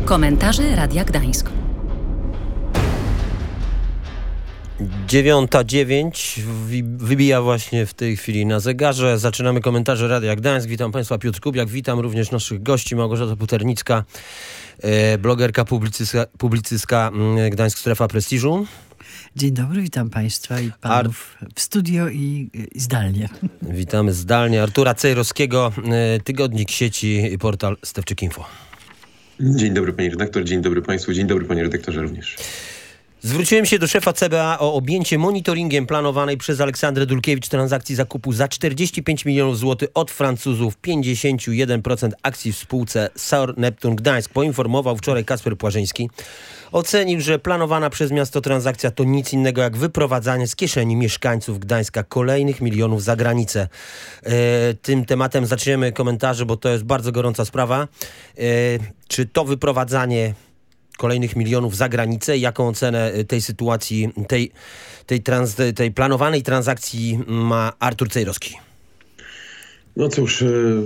Komentarze Radia Gdańsk. 9:09 wybija właśnie w tej chwili na zegarze. Zaczynamy komentarze Radia Gdańsk. Witam Państwa, Piotr Kubiak. Witam również naszych gości. Małgorzata Puternicka, blogerka, publicystka Gdańsk Strefa Prestiżu. Dzień dobry, witam Państwa i Panów w studio i zdalnie. Witamy zdalnie. Artura Cejrowskiego, Tygodnik Sieci, portal Stefczyk.info. Dzień dobry Panie redaktor, dzień dobry Państwu, dzień dobry Panie redaktorze również. Zwróciłem się do szefa CBA o objęcie monitoringiem planowanej przez Aleksandrę Dulkiewicz transakcji zakupu za 45 milionów złotych od Francuzów 51% akcji w spółce Saur Neptun Gdańsk. Poinformował wczoraj Kacper Płażyński. Ocenił, że planowana przez miasto transakcja to nic innego jak wyprowadzanie z kieszeni mieszkańców Gdańska kolejnych milionów za granicę. Tym tematem zaczniemy komentarze, bo to jest bardzo gorąca sprawa. Czy to wyprowadzanie kolejnych milionów za granicę, jaką ocenę tej sytuacji, tej planowanej transakcji ma Artur Cejrowski? No cóż,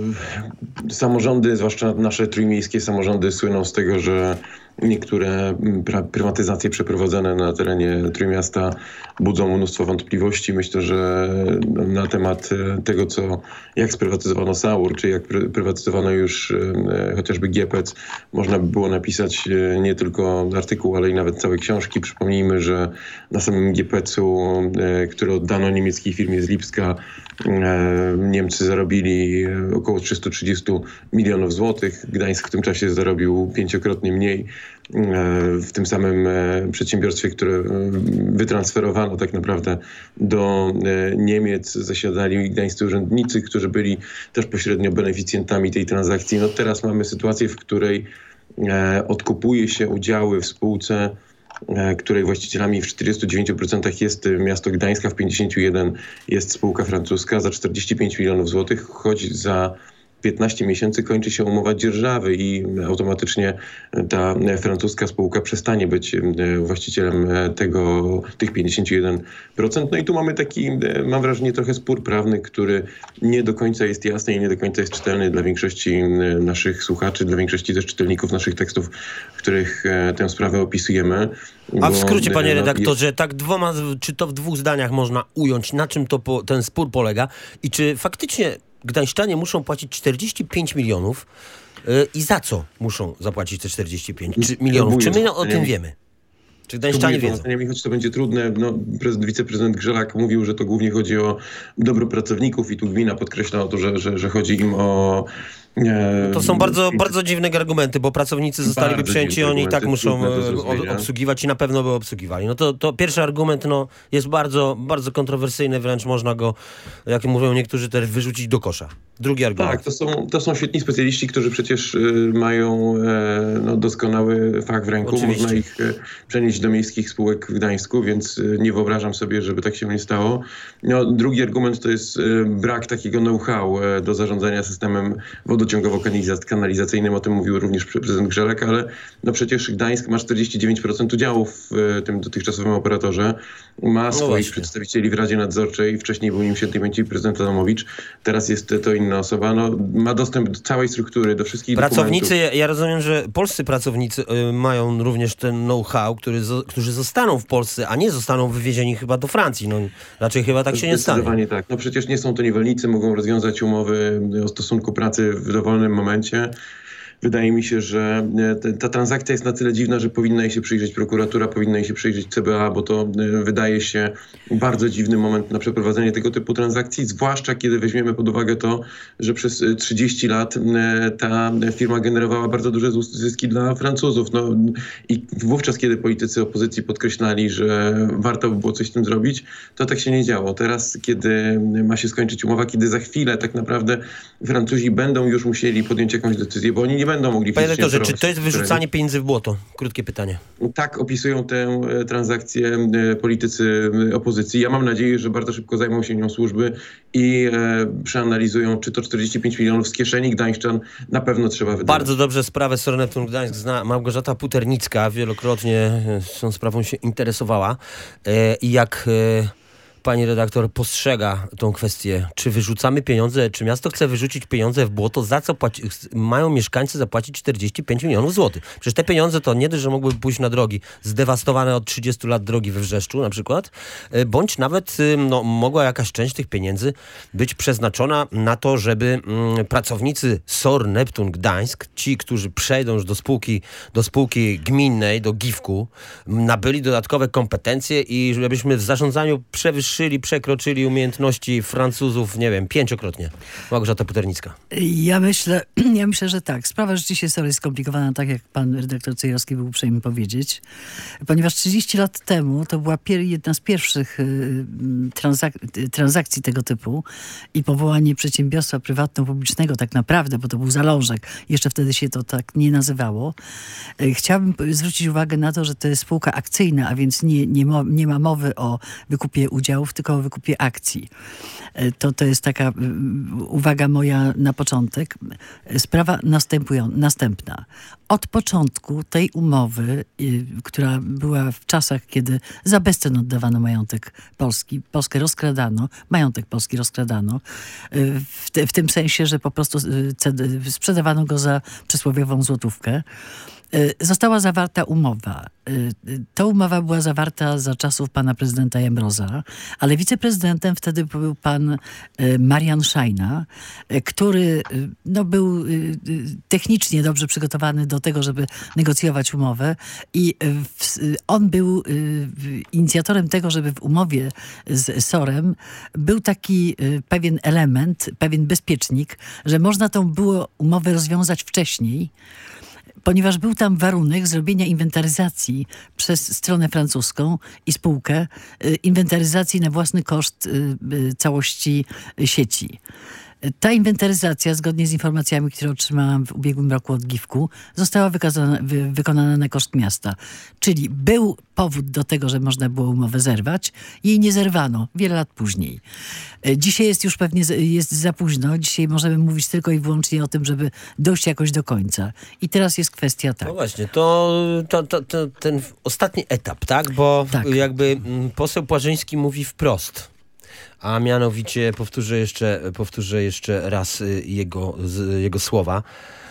samorządy, zwłaszcza nasze trójmiejskie samorządy, słyną z tego, że niektóre prywatyzacje przeprowadzone na terenie Trójmiasta budzą mnóstwo wątpliwości. Myślę, że na temat tego, jak sprywatyzowano Saur, czy jak prywatyzowano już chociażby Giepec, można by było napisać nie tylko artykuł, ale i nawet całe książki. Przypomnijmy, że na samym Giepecu, który oddano niemieckiej firmie z Lipska, Niemcy zarobili około 330 milionów złotych. Gdańsk w tym czasie zarobił 5-krotnie mniej. W tym samym przedsiębiorstwie, które wytransferowano tak naprawdę do Niemiec, zasiadali gdańscy urzędnicy, którzy byli też pośrednio beneficjentami tej transakcji. No teraz mamy sytuację, w której odkupuje się udziały w spółce, której właścicielami w 49% jest miasto Gdańska, w 51% jest spółka francuska za 45 milionów złotych, choć za 15 miesięcy kończy się umowa dzierżawy i automatycznie ta francuska spółka przestanie być właścicielem tych 51%. No i tu mamy taki, mam wrażenie, trochę spór prawny, który nie do końca jest jasny i nie do końca jest czytelny dla większości naszych słuchaczy, dla większości też czytelników naszych tekstów, w których tę sprawę opisujemy. A w skrócie, panie redaktorze, czy to w 2 zdaniach można ująć, na czym ten spór polega i czy faktycznie gdańszczanie muszą płacić 45 milionów i za co muszą zapłacić te 45 milionów? Czy my o tym wiemy? Czy gdańszczanie wiedzą? Choć to będzie trudne, wiceprezydent Grzelak mówił, że to głównie chodzi o dobro pracowników i tu gmina podkreśla o to, że chodzi im o... To są bardzo, bardzo dziwne argumenty, bo pracownicy zostaliby przyjęci, oni i tak muszą obsługiwać i na pewno by obsługiwali. No to pierwszy argument jest bardzo, bardzo kontrowersyjny, wręcz można go, jak mówią niektórzy, też wyrzucić do kosza. Drugi argument. Tak, to są świetni specjaliści, którzy przecież mają doskonały fach w ręku. Oczywiście. Można ich przenieść do miejskich spółek w Gdańsku, więc nie wyobrażam sobie, żeby tak się nie stało. Drugi argument to jest brak takiego know-how do zarządzania systemem wodociągowo-kanalizacyjnym. O tym mówił również prezydent Grzelak, ale przecież Gdańsk ma 49% udziałów w tym dotychczasowym operatorze. Ma swoich przedstawicieli w Radzie Nadzorczej. Wcześniej był nim świętej prezydent Adamowicz. Teraz jest to inna osoba. Ma dostęp do całej struktury, do wszystkich pracownicy, dokumentów. ja rozumiem, że polscy pracownicy mają również ten know-how, którzy zostaną w Polsce, a nie zostaną wywiezieni chyba do Francji. Raczej chyba tak się nie stanie. Zdecydowanie tak. Przecież nie są to niewolnicy, mogą rozwiązać umowy o stosunku pracy w dowolnym momencie. Wydaje mi się, że ta transakcja jest na tyle dziwna, że powinna jej się przyjrzeć prokuratura, powinna jej się przyjrzeć CBA, bo to wydaje się bardzo dziwny moment na przeprowadzenie tego typu transakcji, zwłaszcza kiedy weźmiemy pod uwagę to, że przez 30 lat ta firma generowała bardzo duże zyski dla Francuzów. I wówczas, kiedy politycy opozycji podkreślali, że warto by było coś z tym zrobić, to tak się nie działo. Teraz, kiedy ma się skończyć umowa, kiedy za chwilę tak naprawdę Francuzi będą już musieli podjąć jakąś decyzję, bo oni nie będą mogli... Panie rektorze, czy to jest wyrzucanie pieniędzy w błoto? Krótkie pytanie. Tak opisują tę transakcję politycy opozycji. Ja mam nadzieję, że bardzo szybko zajmą się nią służby i przeanalizują, czy to 45 milionów z kieszeni gdańszczan na pewno trzeba wydać. Bardzo dobrze sprawę Saur Neptun Gdańsk zna Małgorzata Puternicka. Wielokrotnie tą sprawą się interesowała. I jak pani redaktor postrzega tą kwestię? Czy wyrzucamy pieniądze, czy miasto chce wyrzucić pieniądze w błoto, za co mają mieszkańcy zapłacić 45 milionów złotych? Przecież te pieniądze to nie dość, że mogłyby pójść na drogi zdewastowane od 30 lat drogi we Wrzeszczu na przykład, bądź nawet mogła jakaś część tych pieniędzy być przeznaczona na to, żeby pracownicy SOR Neptun Gdańsk, ci, którzy przejdą już do spółki gminnej, do GIF-ku, nabyli dodatkowe kompetencje i żebyśmy w zarządzaniu przekroczyli umiejętności Francuzów, nie wiem, 5-krotnie. Małgorzata Puternicka. Ja myślę, że tak. Sprawa rzeczywiście jest skomplikowana, tak jak pan redaktor Cejrowski był uprzejmy powiedzieć, ponieważ 30 lat temu to była jedna z pierwszych transakcji tego typu i powołanie przedsiębiorstwa prywatno-publicznego tak naprawdę, bo to był zalążek. Jeszcze wtedy się to tak nie nazywało. Chciałabym zwrócić uwagę na to, że to jest spółka akcyjna, a więc nie ma mowy o wykupie udziałów, tylko o wykupie akcji. To jest taka uwaga moja na początek. Sprawa następna. Od początku tej umowy, która była w czasach, kiedy za bezcen oddawano majątek Polski, majątek Polski rozkradano, w tym sensie, że po prostu sprzedawano go za przysłowiową złotówkę. Została zawarta umowa. Ta umowa była zawarta za czasów pana prezydenta Jambroza, ale wiceprezydentem wtedy był pan Marian Szajna, który był technicznie dobrze przygotowany do tego, żeby negocjować umowę i on był inicjatorem tego, żeby w umowie z SOR-em był taki pewien element, pewien bezpiecznik, że można tą było umowę rozwiązać wcześniej, ponieważ był tam warunek zrobienia inwentaryzacji przez stronę francuską i spółkę, inwentaryzacji na własny koszt całości sieci. Ta inwentaryzacja, zgodnie z informacjami, które otrzymałam w ubiegłym roku od GIF-ku, została wykonana na koszt miasta. Czyli był powód do tego, że można było umowę zerwać. Jej nie zerwano wiele lat później. Dzisiaj jest już pewnie za późno. Dzisiaj możemy mówić tylko i wyłącznie o tym, żeby dojść jakoś do końca. I teraz jest kwestia tak. No właśnie, ten ostatni etap, tak? Bo jakby poseł Płażyński mówi wprost. A mianowicie powtórzę jeszcze raz jego słowa.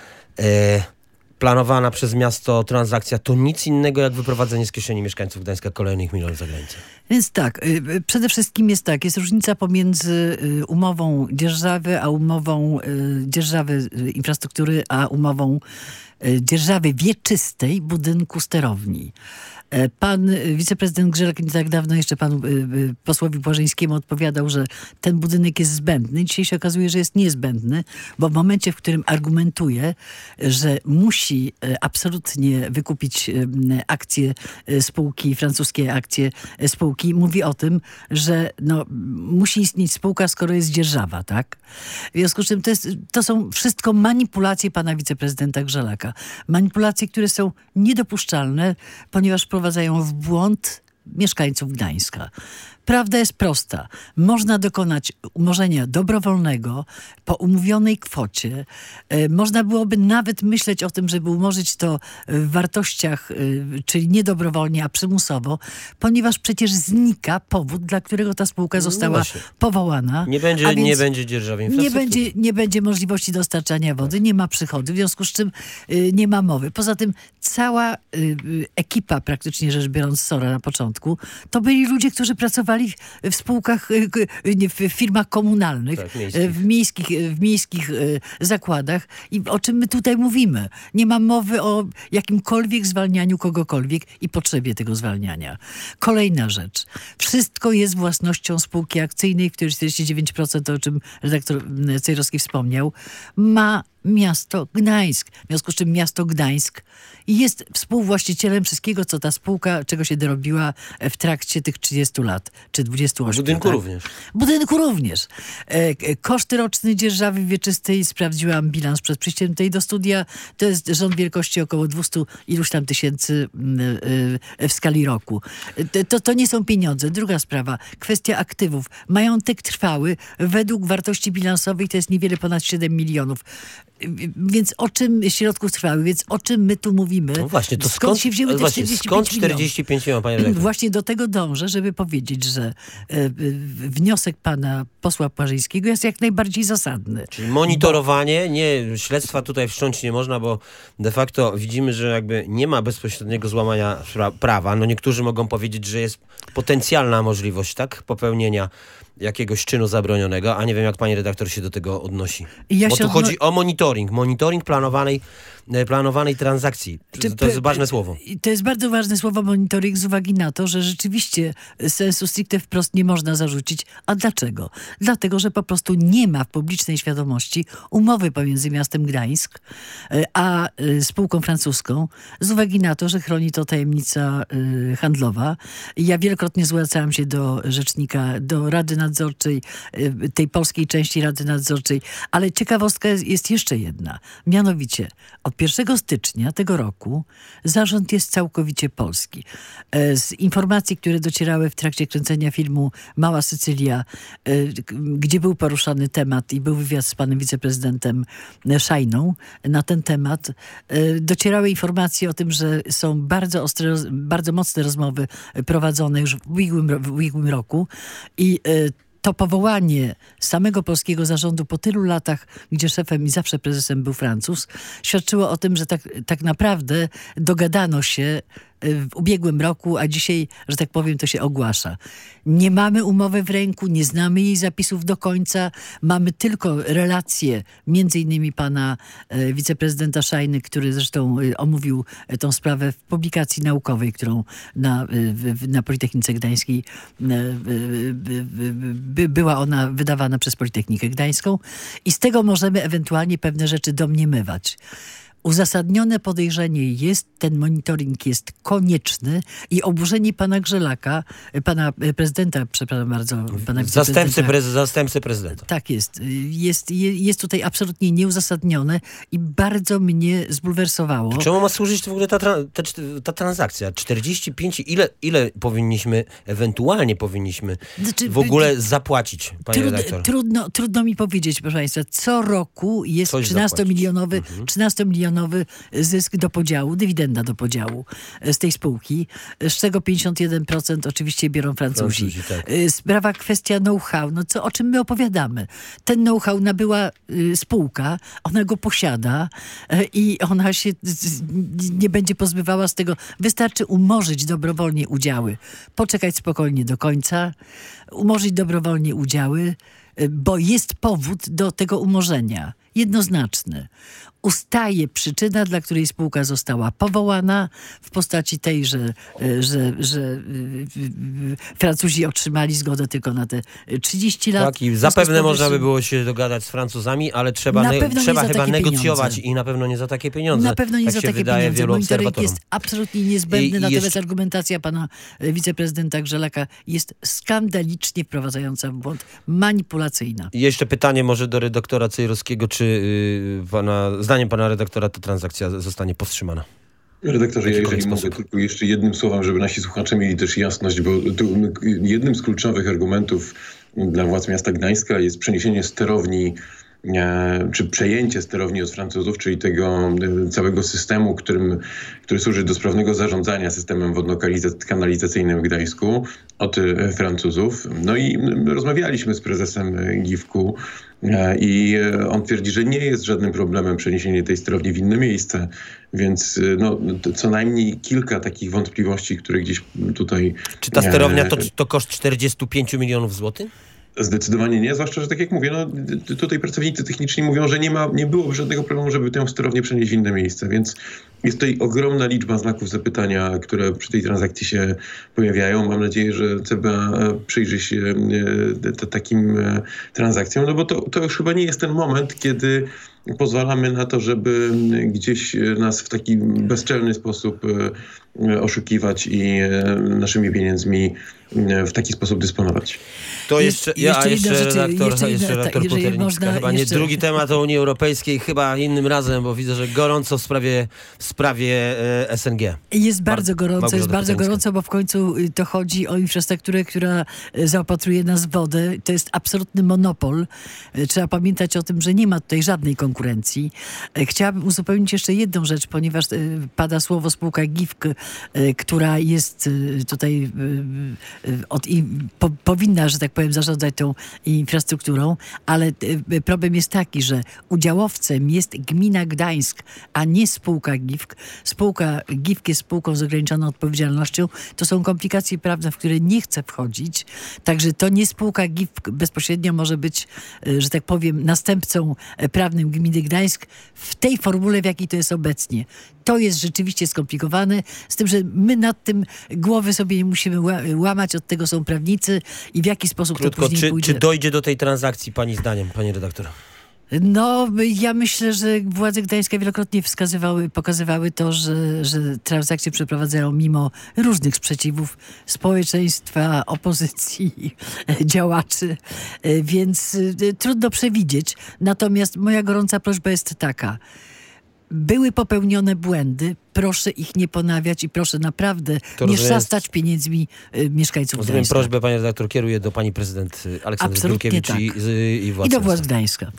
Planowana przez miasto transakcja to nic innego jak wyprowadzenie z kieszeni mieszkańców Gdańska kolejnych milionów za granicę. Więc tak, przede wszystkim jest różnica pomiędzy umową dzierżawy, a umową dzierżawy infrastruktury, a umową dzierżawy wieczystej budynku sterowni. Pan wiceprezydent Grzelek nie tak dawno jeszcze panu posłowi Płażyńskiemu odpowiadał, że ten budynek jest zbędny. Dzisiaj się okazuje, że jest niezbędny, bo w momencie, w którym argumentuje, że musi absolutnie wykupić akcje spółki, francuskie akcje spółki, mówi o tym, że musi istnieć spółka, skoro jest dzierżawa, tak? W związku z czym to są wszystko manipulacje pana wiceprezydenta Grzelaka. Manipulacje, które są niedopuszczalne, ponieważ wprowadzają w błąd mieszkańców Gdańska. Prawda jest prosta. Można dokonać umorzenia dobrowolnego po umówionej kwocie. Można byłoby nawet myśleć o tym, żeby umorzyć to w wartościach, czyli nie dobrowolnie, a przymusowo, ponieważ przecież znika powód, dla którego ta spółka została powołana. Nie będzie dzierżawy infrastruktury. Nie będzie możliwości dostarczania wody, nie ma przychodu, w związku z czym nie ma mowy. Poza tym cała ekipa, praktycznie rzecz biorąc, SOR-a na początku, to byli ludzie, którzy pracowali w spółkach, w firmach komunalnych, tak, w miejskich zakładach. I o czym my tutaj mówimy? Nie ma mowy o jakimkolwiek zwalnianiu kogokolwiek i potrzebie tego zwalniania. Kolejna rzecz. Wszystko jest własnością spółki akcyjnej, w której 49%, o czym redaktor Cejrowski wspomniał, ma miasto Gdańsk. W związku z czym miasto Gdańsk jest współwłaścicielem wszystkiego, co ta spółka, czego się dorobiła w trakcie tych 30 lat, czy 28. Budynku również. Budynku również. Koszty roczne dzierżawy wieczystej, sprawdziłam bilans przed przyjściem tutaj do studia, to jest rząd wielkości około 200 iluś tam tysięcy w skali roku. To nie są pieniądze. Druga sprawa, kwestia aktywów. Majątek trwały według wartości bilansowej to jest niewiele ponad 7 milionów. Więc o czym środków trwały, więc o czym my tu mówimy? No właśnie, to skąd się wzięły te właśnie, 45 skąd milionów? 45 milionów, panie redaktor? Właśnie do tego dążę, żeby powiedzieć, że wniosek pana posła Płażyńskiego jest jak najbardziej zasadny. Czyli monitorowanie, nie, śledztwa tutaj wszcząć nie można, bo de facto widzimy, że jakby nie ma bezpośredniego złamania prawa. No niektórzy mogą powiedzieć, że jest potencjalna możliwość, tak, popełnienia jakiegoś czynu zabronionego, a nie wiem, jak pani redaktor się do tego odnosi. Bo tu chodzi o monitoring planowanej transakcji. To jest ważne słowo. To jest bardzo ważne słowo monitoring z uwagi na to, że rzeczywiście sensu stricte wprost nie można zarzucić. A dlaczego? Dlatego, że po prostu nie ma w publicznej świadomości umowy pomiędzy miastem Gdańsk a spółką francuską z uwagi na to, że chroni to tajemnica handlowa. Ja wielokrotnie zwracałam się do rzecznika, do Rady Nadzorczej, tej polskiej części Rady Nadzorczej, ale ciekawostka jest jeszcze jedna. Mianowicie od 1 stycznia tego roku zarząd jest całkowicie polski. Z informacji, które docierały w trakcie kręcenia filmu Mała Sycylia, gdzie był poruszany temat i był wywiad z panem wiceprezydentem Szajną na ten temat, docierały informacje o tym, że są bardzo mocne rozmowy prowadzone już w ubiegłym roku i to powołanie samego polskiego zarządu po tylu latach, gdzie szefem i zawsze prezesem był Francuz, świadczyło o tym, że tak naprawdę dogadano się w ubiegłym roku, a dzisiaj, że tak powiem, to się ogłasza. Nie mamy umowy w ręku, nie znamy jej zapisów do końca. Mamy tylko relacje, między innymi pana wiceprezydenta Szajny, który zresztą omówił tą sprawę w publikacji naukowej, którą na Politechnice Gdańskiej była ona wydawana przez Politechnikę Gdańską i z tego możemy ewentualnie pewne rzeczy domniemywać. Uzasadnione podejrzenie jest, ten monitoring jest konieczny i oburzenie pana Grzelaka, pana prezydenta, przepraszam bardzo, pana Zastępcy prezydenta. Tak jest tutaj absolutnie nieuzasadnione i bardzo mnie zbulwersowało. Czemu ma służyć w ogóle ta transakcja? 45, ile ewentualnie powinniśmy w ogóle zapłacić, panie redaktor? Trudno mi powiedzieć, proszę państwa, co roku jest 13-milionowy zysk do podziału, dywidenda do podziału z tej spółki, z czego 51% oczywiście biorą Francuzi. Tak. Sprawa, kwestia know-how, o czym my opowiadamy. Ten know-how nabyła spółka, ona go posiada i ona się nie będzie pozbywała z tego. Wystarczy umorzyć dobrowolnie udziały, poczekać spokojnie do końca, umorzyć dobrowolnie udziały, bo jest powód do tego umorzenia. Jednoznaczny. Ustaje przyczyna, dla której spółka została powołana w postaci tej, że Francuzi otrzymali zgodę tylko na te 30 lat. Tak, i zapewne można by było się dogadać z Francuzami, ale trzeba chyba negocjować i na pewno nie za takie pieniądze. Na pewno nie tak za takie wydaje pieniądze. Wielu Monitoring obserwatorom. jest absolutnie niezbędny, natomiast argumentacja pana wiceprezydenta Grzelaka jest skandalicznie wprowadzająca w błąd, manipulacyjna. I jeszcze pytanie może do redaktora Cejrowskiego, czy zdaniem pana redaktora ta transakcja zostanie powstrzymana? Redaktorze, jeżeli mogę tylko jeszcze jednym słowem, żeby nasi słuchacze mieli też jasność, bo jednym z kluczowych argumentów dla władz miasta Gdańska jest przeniesienie sterowni czy przejęcie sterowni od Francuzów, czyli tego całego systemu, który służy do sprawnego zarządzania systemem wodno-kanalizacyjnym w Gdańsku od Francuzów. No i rozmawialiśmy z prezesem GIWK-u i on twierdzi, że nie jest żadnym problemem przeniesienie tej sterowni w inne miejsce, więc co najmniej kilka takich wątpliwości, które gdzieś tutaj... Czy ta sterownia to koszt 45 milionów złotych? Zdecydowanie nie, zwłaszcza, że tak jak mówię, tutaj pracownicy techniczni mówią, że nie byłoby żadnego problemu, żeby tę sterownię przenieść w inne miejsce, więc jest tutaj ogromna liczba znaków zapytania, które przy tej transakcji się pojawiają. Mam nadzieję, że CBA przyjrzy się takim transakcjom, no bo to już chyba nie jest ten moment, kiedy pozwalamy na to, żeby gdzieś nas w taki bezczelny sposób oszukiwać i naszymi pieniędzmi w taki sposób dysponować. To jeszcze redaktor Poternicka. Chyba nie drugi temat o Unii Europejskiej, chyba innym razem, bo widzę, że gorąco w sprawie SNG. Jest bardzo gorąco, bo w końcu to chodzi o infrastrukturę, która zaopatruje nas w wodę. To jest absolutny monopol. Trzeba pamiętać o tym, że nie ma tutaj żadnej konkurencji konkurencji. Chciałabym uzupełnić jeszcze jedną rzecz, ponieważ pada słowo spółka GIFK, która jest tutaj powinna, że tak powiem, zarządzać tą infrastrukturą, ale problem jest taki, że udziałowcem jest gmina Gdańsk, a nie spółka GIFK. Spółka GIFK jest spółką z ograniczoną odpowiedzialnością. To są komplikacje prawne, w które nie chcę wchodzić. Także to nie spółka GIFK bezpośrednio może być, że tak powiem, następcą prawnym gminy Gdańsk w tej formule, w jakiej to jest obecnie. To jest rzeczywiście skomplikowane, z tym, że my nad tym głowy sobie nie musimy łamać, od tego są prawnicy i w jaki sposób Krótko, to później pójdzie. czy dojdzie do tej transakcji pani zdaniem, panie redaktor? No, ja myślę, że władze gdańskie wielokrotnie pokazywały to, że transakcje przeprowadzają mimo różnych sprzeciwów społeczeństwa, opozycji, działaczy, więc trudno przewidzieć. Natomiast moja gorąca prośba jest taka. Były popełnione błędy, proszę ich nie ponawiać i proszę naprawdę nie szastać pieniędzmi mieszkańców Rozumiem, Gdańska. prośbę, panie redaktor, kieruję do pani prezydent Aleksandry Dulkiewicz tak. i władz I do władz miasta. Gdańska.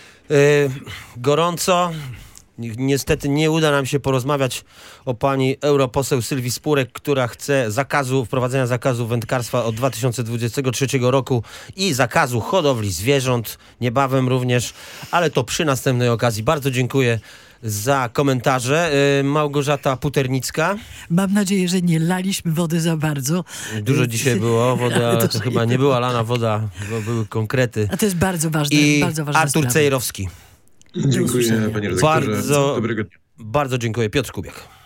Gorąco. Niestety nie uda nam się porozmawiać o pani europoseł Sylwii Spurek, która chce wprowadzenia zakazu wędkarstwa od 2023 roku i zakazu hodowli zwierząt niebawem również, ale to przy następnej okazji. Bardzo dziękuję za komentarze. Małgorzata Puternicka. Mam nadzieję, że nie laliśmy wody za bardzo. Dużo dzisiaj było. Woda to chyba nie była lana woda, bo były konkrety. A to jest bardzo ważne. I bardzo ważna Artur sprawa. Cejrowski. Dziękuję, panie redaktorze. Bardzo, Dobrego dnia. bardzo dziękuję. Piotr Kubiak.